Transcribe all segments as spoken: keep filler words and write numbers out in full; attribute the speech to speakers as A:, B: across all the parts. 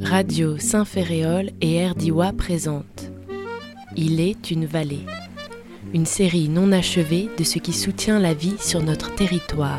A: Radio Saint-Ferréol et Erdiwa présentent Il est une vallée, une série non achevée de ce qui soutient la vie sur notre territoire.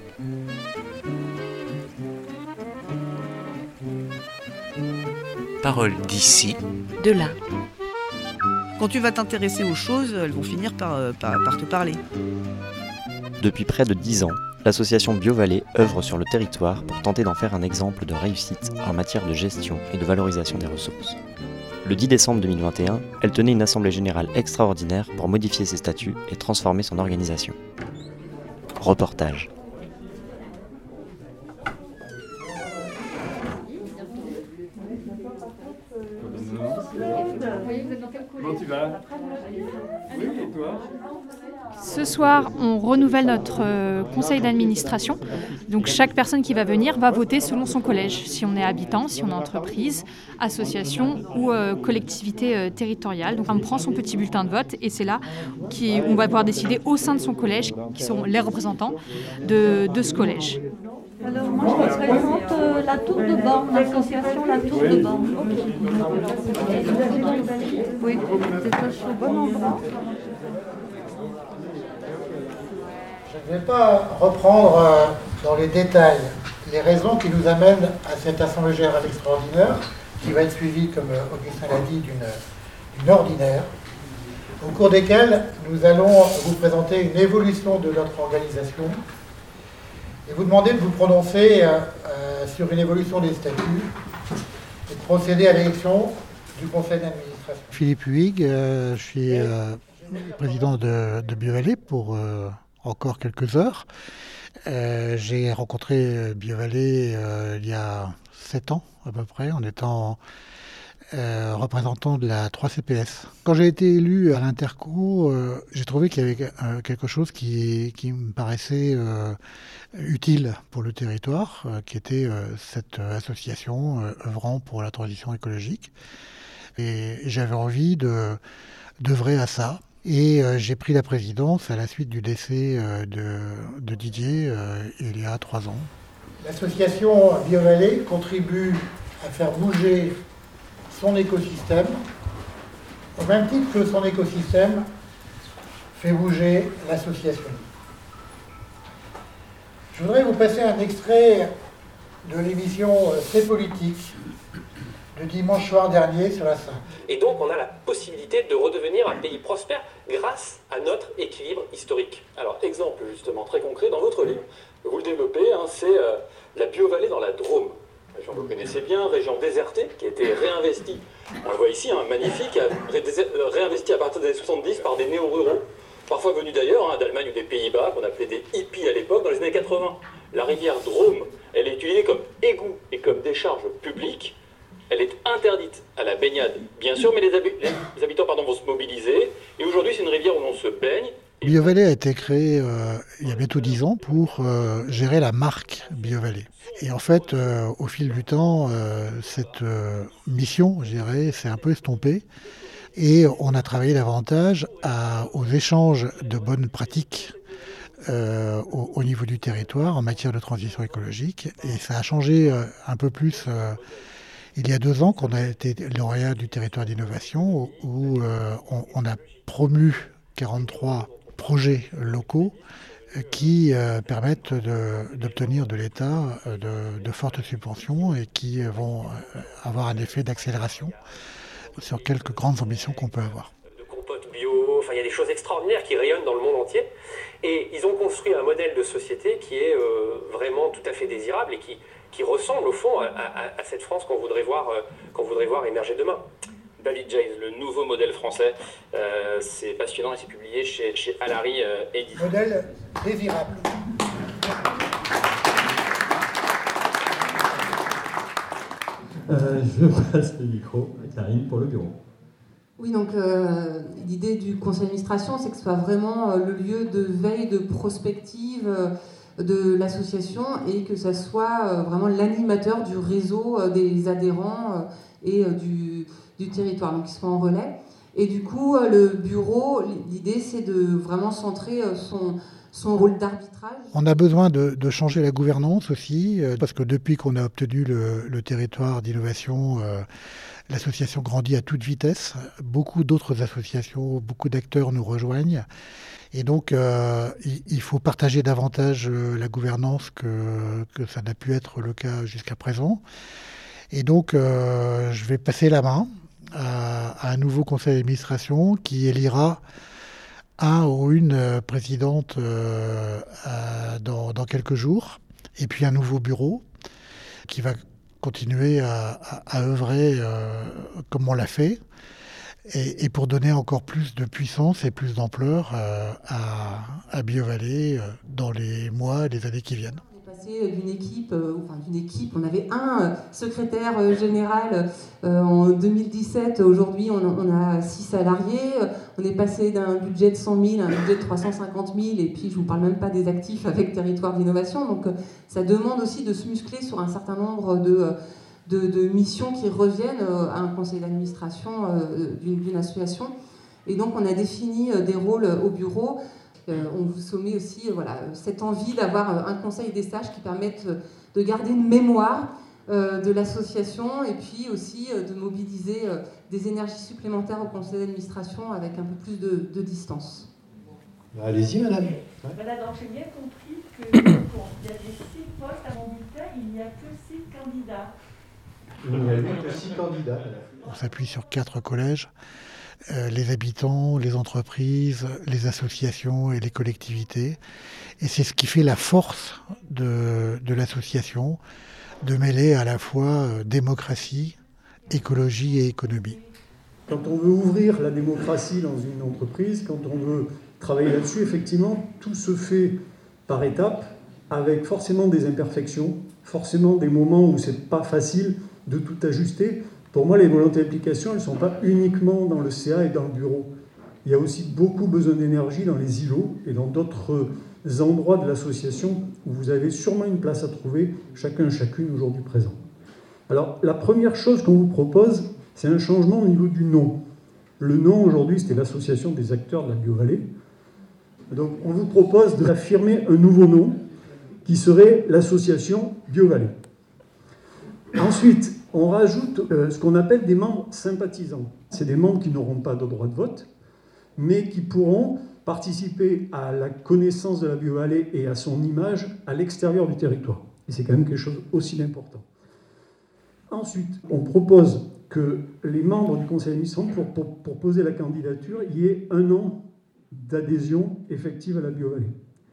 B: Paroles d'ici,
A: de là.
C: Quand tu vas t'intéresser aux choses, elles vont finir par, par, par te parler.
D: Depuis près de dix ans, l'association BioVallée œuvre sur le territoire pour tenter d'en faire un exemple de réussite en matière de gestion et de valorisation des ressources. Le dix décembre deux mille vingt et un, elle tenait une assemblée générale extraordinaire pour modifier ses statuts et transformer son organisation. Reportage.
E: Comment tu vas ? Oui, et toi ?
F: Ce soir, on renouvelle notre euh, conseil d'administration. Donc chaque personne qui va venir va voter selon son collège, si on est habitant, si on est entreprise, association ou euh, collectivité euh, territoriale. Donc on prend son petit bulletin de vote et c'est là qu'on va pouvoir décider au sein de son collège, qui sont les représentants de, de ce collège.
G: Alors moi je représente euh, la Tour de Borne, l'association La Tour de Borne. Oui, c'est au bon endroit.
H: Je ne vais pas reprendre euh, dans les détails les raisons qui nous amènent à cette assemblée générale extraordinaire, qui va être suivie, comme euh, Augustin l'a dit, d'une, d'une ordinaire, au cours desquelles nous allons vous présenter une évolution de notre organisation et vous demander de vous prononcer euh, euh, sur une évolution des statuts et de procéder à l'élection du conseil d'administration.
I: Philippe Huyghe, euh, je suis euh, président de, de BioVallée pour euh, encore quelques heures. Euh, j'ai rencontré BioVallée euh, il y a sept ans à peu près, en étant euh, représentant de la trois C P S. Quand j'ai été élu à l'Interco, euh, j'ai trouvé qu'il y avait euh, quelque chose qui, qui me paraissait euh, utile pour le territoire, euh, qui était euh, cette association euh, œuvrant pour la transition écologique. Et j'avais envie de, d'œuvrer à ça. Et euh, j'ai pris la présidence à la suite du décès euh, de, de Didier euh, il y a trois ans.
H: L'association BioVallée contribue à faire bouger son écosystème, au même titre que son écosystème fait bouger l'association. Je voudrais vous passer un extrait de l'émission C'est politique de dimanche soir dernier sur la Sainte.
J: Et donc on a la possibilité de redevenir un pays prospère grâce à notre équilibre historique. Alors exemple justement très concret dans votre livre, vous le développez, hein, c'est euh, la BioVallée dans la Drôme. Région que vous connaissez bien, région désertée qui a été réinvestie. On le voit ici, hein, magnifique, réinvestie à partir des années soixante-dix par des néo-ruraux, parfois venus d'ailleurs, hein, d'Allemagne ou des Pays-Bas, qu'on appelait des hippies à l'époque, dans les années quatre-vingts. La rivière Drôme, elle est utilisée comme égout et comme décharge publique. Elle est interdite à la baignade, bien sûr, mais les, hab- les habitants pardon, vont se mobiliser. Et aujourd'hui, c'est une rivière où l'on se baigne.
I: BioVallée a été créée euh, il y a bientôt dix ans pour euh, gérer la marque BioVallée. Et en fait, euh, au fil du temps, euh, cette euh, mission, je dirais, s'est un peu estompée. Et on a travaillé davantage à, aux échanges de bonnes pratiques euh, au, au niveau du territoire en matière de transition écologique. Et ça a changé euh, un peu plus... Euh, Il y a deux ans qu'on a été lauréat du territoire d'innovation où euh, on, on a promu quarante-trois projets locaux qui euh, permettent de, d'obtenir de l'État euh, de, de fortes subventions et qui vont euh, avoir un effet d'accélération sur quelques grandes ambitions qu'on peut avoir.
J: De compote bio, enfin il y a des choses extraordinaires qui rayonnent dans le monde entier et ils ont construit un modèle de société qui est euh, vraiment tout à fait désirable et qui qui ressemble au fond à, à, à cette France qu'on voudrait voir, euh, qu'on voudrait voir émerger demain. David James, le nouveau modèle français, euh, c'est passionnant et c'est publié chez, chez Alary euh, Édition.
H: Modèle désirable.
K: Euh, je passe le micro à Karine pour le bureau.
L: Oui, donc euh, l'idée du conseil d'administration, c'est que ce soit vraiment euh, le lieu de veille, de prospective, euh, de l'association et que ça soit euh, vraiment l'animateur du réseau euh, des adhérents euh, et euh, du, du territoire, donc ils sont en relais. Et du coup, le bureau, l'idée, c'est de vraiment centrer son, son rôle d'arbitrage.
I: On a besoin de, de changer la gouvernance aussi, parce que depuis qu'on a obtenu le, le territoire d'innovation, euh, l'association grandit à toute vitesse. Beaucoup d'autres associations, beaucoup d'acteurs nous rejoignent. Et donc, euh, il, il faut partager davantage la gouvernance que, que ça n'a pu être le cas jusqu'à présent. Et donc, euh, je vais passer la main à, à un nouveau conseil d'administration qui élira un ou une présidente euh, à, dans, dans quelques jours, et puis un nouveau bureau qui va continuer à, à, à œuvrer euh, comme on l'a fait, et, et pour donner encore plus de puissance et plus d'ampleur euh, à, à BioVallée euh, dans les mois et les années qui viennent.
L: D'une équipe, euh, enfin d'une équipe, on avait un euh, secrétaire euh, général euh, en deux mille dix-sept, aujourd'hui on, on a six salariés, on est passé d'un budget de cent mille à un budget de trois cent cinquante mille, et puis je vous parle même pas des actifs avec territoire d'innovation, donc euh, ça demande aussi de se muscler sur un certain nombre de, de, de missions qui reviennent euh, à un conseil d'administration euh, d'une, d'une association, et donc on a défini euh, des rôles au bureau. Euh, on vous soumet aussi euh, voilà, cette envie d'avoir euh, un conseil des sages qui permette euh, de garder une mémoire euh, de l'association, et puis aussi euh, de mobiliser euh, des énergies supplémentaires au conseil d'administration avec un peu plus de, de distance.
B: Allez-y, madame.
G: Ouais. Voilà, donc j'ai bien compris qu'il y a des six postes à mon bulletin, il n'y a que six candidats.
B: Il n'y a que six candidats.
I: On s'appuie sur quatre collèges. Euh, les habitants, les entreprises, les associations et les collectivités. Et c'est ce qui fait la force de, de l'association, de mêler à la fois euh, démocratie, écologie et économie.
M: Quand on veut ouvrir la démocratie dans une entreprise, quand on veut travailler là-dessus, effectivement, tout se fait par étapes, avec forcément des imperfections, forcément des moments où c'est pas facile de tout ajuster. Pour moi, les volontés d'application, elles ne sont pas uniquement dans le C A et dans le bureau. Il y a aussi beaucoup besoin d'énergie dans les îlots et dans d'autres endroits de l'association où vous avez sûrement une place à trouver, chacun, chacune aujourd'hui présent. Alors, la première chose qu'on vous propose, c'est un changement au niveau du nom. Le nom, aujourd'hui, c'était l'association des acteurs de la BioVallée. Donc, on vous propose d'affirmer un nouveau nom qui serait l'association BioVallée. Ensuite, on rajoute euh, ce qu'on appelle des membres sympathisants. C'est des membres qui n'auront pas de droit de vote, mais qui pourront participer à la connaissance de la BioVallée et à son image à l'extérieur du territoire. Et c'est quand même quelque chose aussi d'important. Ensuite, on propose que les membres du conseil d'administration, pour, pour, pour poser la candidature, il y ait un an d'adhésion effective à la BioVallée.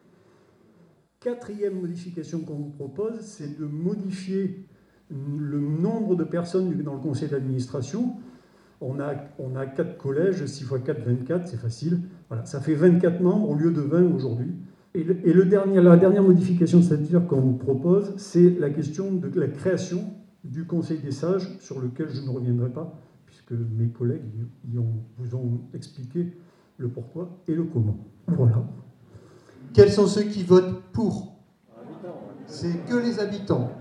M: Quatrième modification qu'on vous propose, c'est de modifier le nombre de personnes dans le conseil d'administration. On a, on a quatre collèges, six fois quatre, vingt-quatre, c'est facile. Voilà, ça fait vingt-quatre membres au lieu de vingt aujourd'hui. Et, le, et le dernier, la dernière modification de statutaire qu'on vous propose, c'est la question de la création du conseil des sages, sur lequel je ne reviendrai pas, puisque mes collègues y ont, vous ont expliqué le pourquoi et le comment. Voilà.
B: Quels sont ceux qui votent pour ? C'est que les habitants.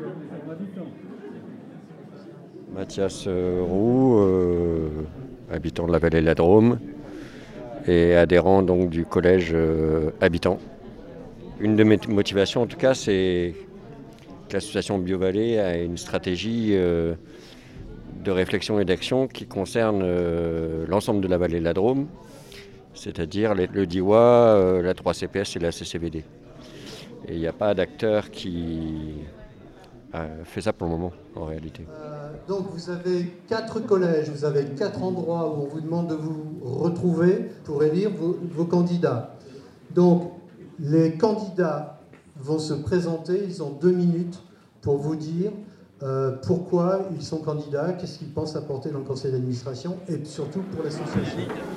N: Mathias Roux, euh, habitant de la vallée de la Drôme et adhérent donc du collège euh, habitant. Une de mes motivations en tout cas, c'est que l'association BioVallée a une stratégie euh, de réflexion et d'action qui concerne euh, l'ensemble de la vallée de la Drôme, c'est-à-dire le D I W A, euh, la trois C P S et la C C V D. Et il n'y a pas d'acteur qui a fait ça pour le moment, en réalité.
B: Euh, donc vous avez quatre collèges, vous avez quatre endroits où on vous demande de vous retrouver pour élire vos, vos candidats. Donc les candidats vont se présenter, ils ont deux minutes pour vous dire euh, pourquoi ils sont candidats, qu'est-ce qu'ils pensent apporter dans le conseil d'administration et surtout pour l'association.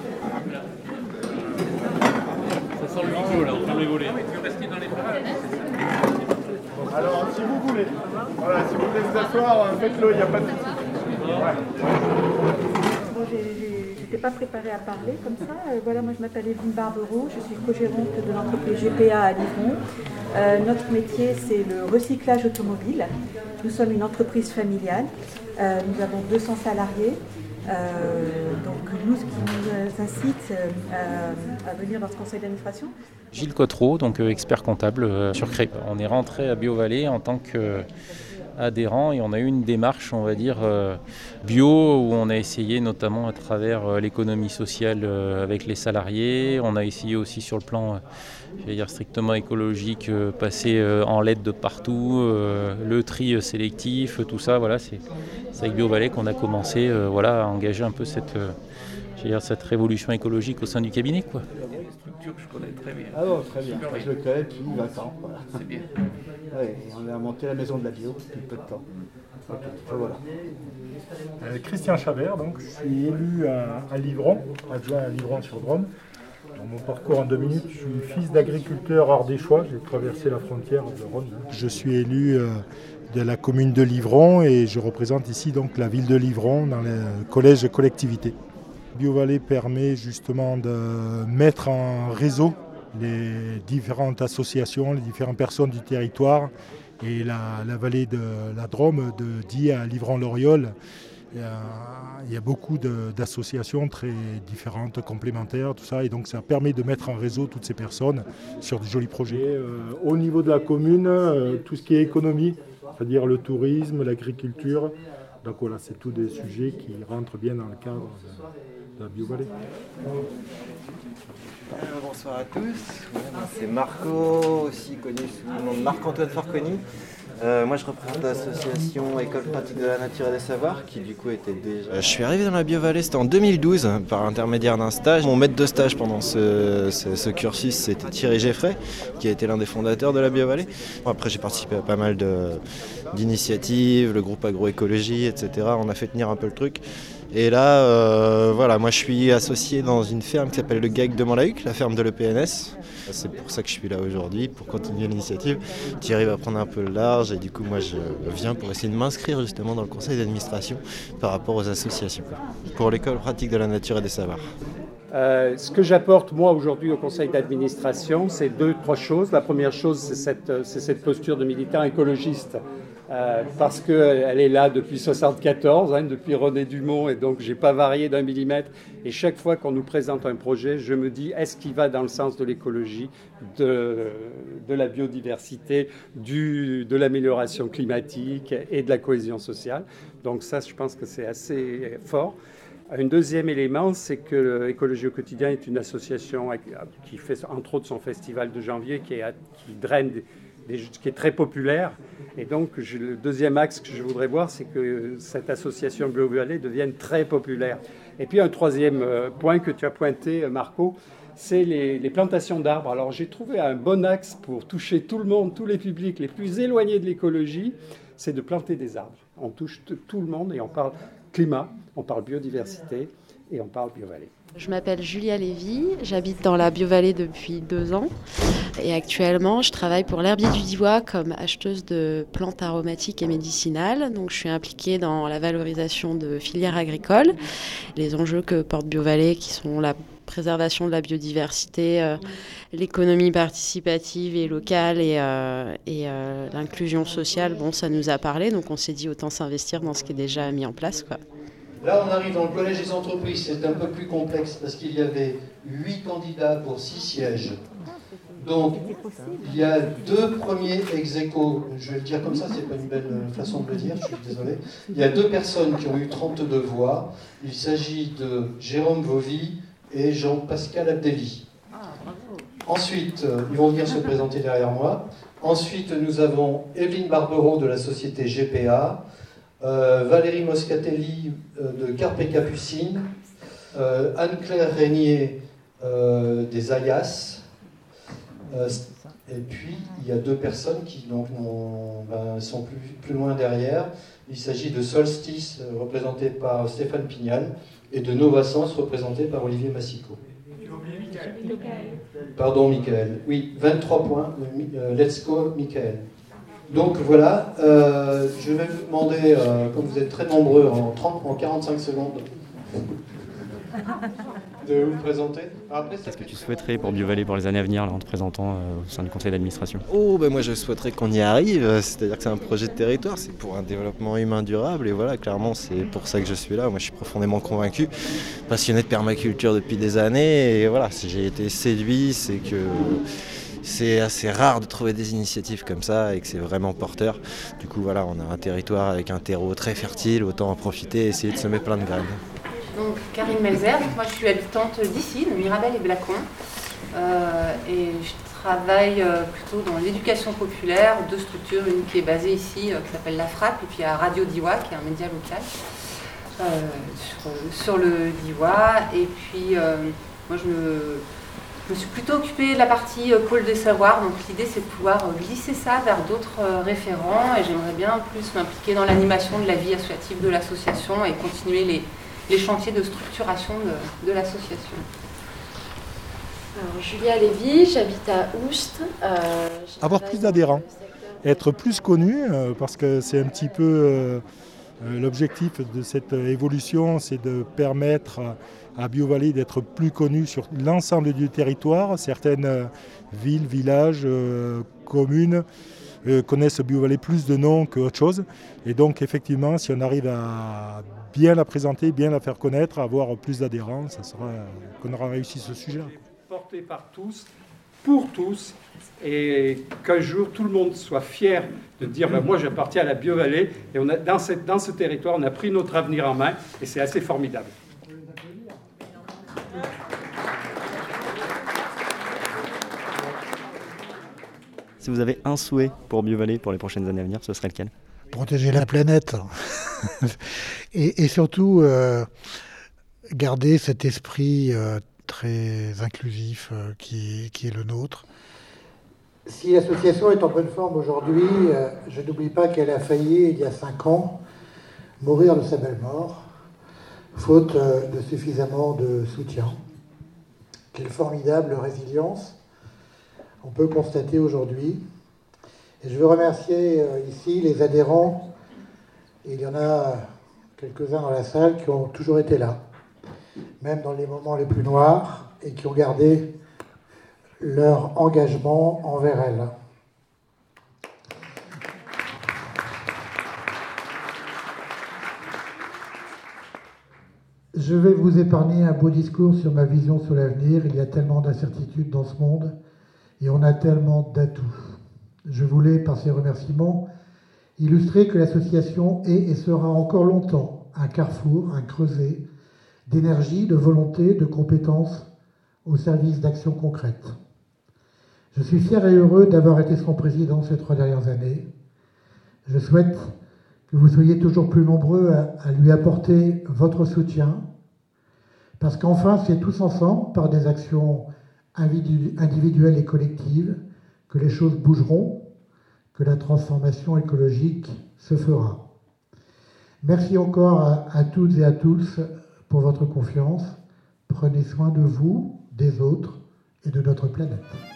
E: Ça sent le micro là, on ferme les volets. Alors, si vous voulez, voilà, si vous voulez vous asseoir, faites-le, il n'y a pas de souci.
O: Bon, j'étais pas préparée à parler comme ça. Euh, voilà, moi je m'appelle Evelyne Barbereau, je suis co-gérante de l'entreprise G P A à Livron. Euh, notre métier, c'est le recyclage automobile. Nous sommes une entreprise familiale. Euh, nous avons deux cents salariés. Euh, donc nous, ce qui nous incite euh, à, à venir dans ce conseil d'administration.
P: Gilles Cotreau, donc euh, expert comptable euh, sur Cré. On est rentré à BioVallée en tant qu'adhérent et on a eu une démarche, on va dire, euh, bio, où on a essayé notamment à travers euh, l'économie sociale euh, avec les salariés. On a essayé aussi sur le plan, euh, je vais dire, strictement écologique, euh, passer euh, en L E D de partout, euh, le tri euh, sélectif, tout ça. Voilà, c'est, c'est avec BioVallée qu'on a commencé euh, voilà, à engager un peu cette, euh, je vais dire, cette révolution écologique au sein du cabinet, quoi.
Q: Je connais très bien.
R: Ah non, très bien.
Q: Super
R: Je le connais depuis vingt ans. Voilà.
Q: C'est bien.
R: Ouais, on a monté la maison de la bio depuis peu de temps. Okay. Enfin, voilà.
E: Euh, Christian Chabert, donc, je suis élu à, à Livron, adjoint à Livron-sur-Drôme. Dans mon parcours en deux minutes, je suis fils d'agriculteur ardéchois, j'ai traversé la frontière de Rhône. Je suis élu euh, de la commune de Livron et je représente ici donc la ville de Livron dans le collège collectivité. BioVallée permet justement de mettre en réseau les différentes associations, les différentes personnes du territoire et la, la vallée de la Drôme, de Die à Livron-l'Oriole. Il y a, il y a beaucoup de, d'associations très différentes, complémentaires, tout ça, et donc ça permet de mettre en réseau toutes ces personnes sur des jolis projets. Et, euh, au niveau de la commune, euh, tout ce qui est économie, c'est-à-dire le tourisme, l'agriculture, donc voilà, c'est tous des sujets qui rentrent bien dans le cadre de, de la BioVallée.
S: Euh, bonsoir à tous, ouais, c'est Marco, aussi connu sous le nom de Marc-Antoine Farconi. Euh, moi je représente l'association École pratique de la nature et des savoirs qui du coup était déjà... Euh, je suis arrivé dans la BioVallée, c'était en deux mille douze par l'intermédiaire d'un stage. Mon maître de stage pendant ce, ce, ce cursus c'était Thierry Geffray qui a été l'un des fondateurs de la BioVallée. Bon, après j'ai participé à pas mal de, d'initiatives, le groupe agroécologie, et cetera. On a fait tenir un peu le truc. Et là, euh, voilà, moi je suis associé dans une ferme qui s'appelle le G A C de Montlahuc, la ferme de l'E P N S. C'est pour ça que je suis là aujourd'hui, pour continuer l'initiative. Thierry va prendre un peu le large et du coup moi je viens pour essayer de m'inscrire justement dans le conseil d'administration par rapport aux associations, pour l'école pratique de la nature et des savoirs.
T: Euh, ce que j'apporte moi aujourd'hui au conseil d'administration, c'est deux, trois choses. La première chose, c'est cette, c'est cette posture de militant écologiste. Euh, parce qu'elle est là depuis soixante-quatorze, hein, depuis René Dumont, et donc je n'ai pas varié d'un millimètre. Et chaque fois qu'on nous présente un projet, je me dis, est-ce qu'il va dans le sens de l'écologie, de, de la biodiversité, du, de l'amélioration climatique et de la cohésion sociale. Donc ça, je pense que c'est assez fort. Un deuxième élément, c'est que Écologie au quotidien est une association qui fait entre autres son festival de janvier, qui, est, qui draine des, des, qui est très populaire. Et donc, je, le deuxième axe que je voudrais voir, c'est que cette association BioVallée devienne très populaire. Et puis, un troisième point que tu as pointé, Marco, c'est les, les plantations d'arbres. Alors, j'ai trouvé un bon axe pour toucher tout le monde, tous les publics les plus éloignés de l'écologie, c'est de planter des arbres. On touche t- tout le monde et on parle climat, on parle biodiversité et on parle BioVallée.
U: Je m'appelle Julia Lévy, j'habite dans la BioVallée depuis deux ans et actuellement je travaille pour l'Herbier du Diois comme acheteuse de plantes aromatiques et médicinales. Donc je suis impliquée dans la valorisation de filières agricoles, les enjeux que porte BioVallée qui sont la préservation de la biodiversité, euh, l'économie participative et locale et, euh, et euh, l'inclusion sociale. Bon, ça nous a parlé, donc on s'est dit autant s'investir dans ce qui est déjà mis en place, quoi.
B: Là, on arrive dans le collège des entreprises, c'est un peu plus complexe parce qu'il y avait huit candidats pour six sièges. Donc, il y a deux premiers ex aequo, je vais le dire comme ça, c'est pas une belle façon de le dire, je suis désolé. Il y a deux personnes qui ont eu trente-deux voix. Il s'agit de Jérôme Vauvy et Jean-Pascal Abdelli. Ensuite, euh, ils vont venir se présenter derrière moi. Ensuite, nous avons Evelyne Barbero de la société G P A, euh, Valérie Moscatelli euh, de Carpe Capucine, euh, Anne-Claire Régnier euh, des Ayas, euh, et puis il y a deux personnes qui donc, ben, sont plus, plus loin derrière. Il s'agit de Solstice, euh, représenté par Stéphane Pignal, et de Novasens, représenté par Olivier Massico. Pardon, Michael. Oui, vingt-trois points. Euh, let's go, Michael. Donc voilà, euh, je vais vous demander, euh, comme vous êtes très nombreux, en, trente, en quarante-cinq secondes, de vous présenter. Après,
D: Qu'est-ce que tu souhaiterais pour BioVallée pour les années à venir là, en te présentant euh, au sein du conseil d'administration?
S: Oh, ben moi je souhaiterais qu'on y arrive, c'est-à-dire que c'est un projet de territoire, c'est pour un développement humain durable et voilà, clairement c'est pour ça que je suis là. Moi je suis profondément convaincu, passionné de permaculture depuis des années et voilà, si j'ai été séduit, c'est que c'est assez rare de trouver des initiatives comme ça et que c'est vraiment porteur. Du coup voilà, on a un territoire avec un terreau très fertile, autant en profiter et essayer de semer plein de graines.
L: Donc Karine Melzer, moi je suis habitante d'ici, de Mirabel et Blacon, euh, et je travaille euh, plutôt dans l'éducation populaire, deux structures, une qui est basée ici, euh, qui s'appelle La Frappe, et puis à Radio Diois, qui est un média local, euh, sur, sur le Diois, et puis euh, moi je me... Je me suis plutôt occupée de la partie euh, pôle des savoirs, donc l'idée c'est de pouvoir euh, glisser ça vers d'autres euh, référents et j'aimerais bien plus m'impliquer dans l'animation de la vie associative de l'association et continuer les, les chantiers de structuration de, de l'association.
U: Alors, Julia Lévy, j'habite à Oust. Euh,
E: Avoir plus d'adhérents, être plus connu, euh, parce que c'est un petit peu euh, euh, l'objectif de cette évolution, c'est de permettre à BioVallée d'être plus connu sur l'ensemble du territoire. Certaines euh, villes, villages, euh, communes euh, connaissent BioVallée plus de noms qu'autre chose. Et donc effectivement, si on arrive à bien la présenter, bien la faire connaître, avoir plus d'adhérents, ça sera qu'on aura réussi ce sujet-là.
T: Porté par tous, pour tous, et qu'un jour tout le monde soit fier de dire ben, moi j'appartiens à la BioVallée et on a, dans, cette, dans ce territoire on a pris notre avenir en main et c'est assez formidable.
D: Si vous avez un souhait pour BioVallée pour les prochaines années à venir, ce serait lequel?
I: Protéger la planète et, et surtout euh, garder cet esprit euh, très inclusif euh, qui, qui est le nôtre.
H: Si l'association est en bonne forme aujourd'hui, euh, je n'oublie pas qu'elle a failli, il y a cinq ans, mourir de sa belle mort, faute euh, de suffisamment de soutien. Quelle formidable résilience on peut constater aujourd'hui. Et je veux remercier euh, ici les adhérents, et il y en a quelques-uns dans la salle qui ont toujours été là, même dans les moments les plus noirs, et qui ont gardé leur engagement envers elle. Je vais vous épargner un beau discours sur ma vision sur l'avenir. Il y a tellement d'incertitudes dans ce monde et on a tellement d'atouts. Je voulais, par ces remerciements, illustrer que l'association est et sera encore longtemps un carrefour, un creuset d'énergie, de volonté, de compétences au service d'actions concrètes. Je suis fier et heureux d'avoir été son président ces trois dernières années. Je souhaite que vous soyez toujours plus nombreux à, à lui apporter votre soutien, parce qu'enfin, c'est tous ensemble, par des actions individuelles et collectives, que les choses bougeront, que la transformation écologique se fera. Merci encore à, à toutes et à tous pour votre confiance. Prenez soin de vous, des autres et de notre planète.